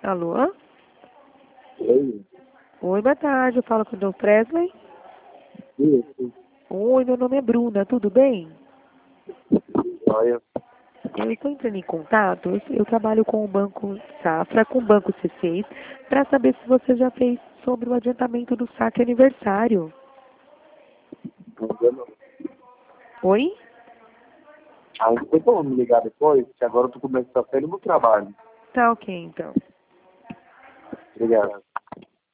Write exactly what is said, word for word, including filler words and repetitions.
Alô? Oi. Oi, boa tarde. Eu falo com o Dom Presley. Isso. Oi, meu nome é Bruna. Tudo bem? Olha. Eu estou entrando em contato. Eu, eu trabalho com o Banco Safra, com o Banco C seis, para saber se você já fez sobre o adiantamento do saque aniversário. Ainda não. Oi? Ainda tem como me ligar depois? Que agora eu tô começando a sair no meu trabalho. Tá ok, então. Obrigado.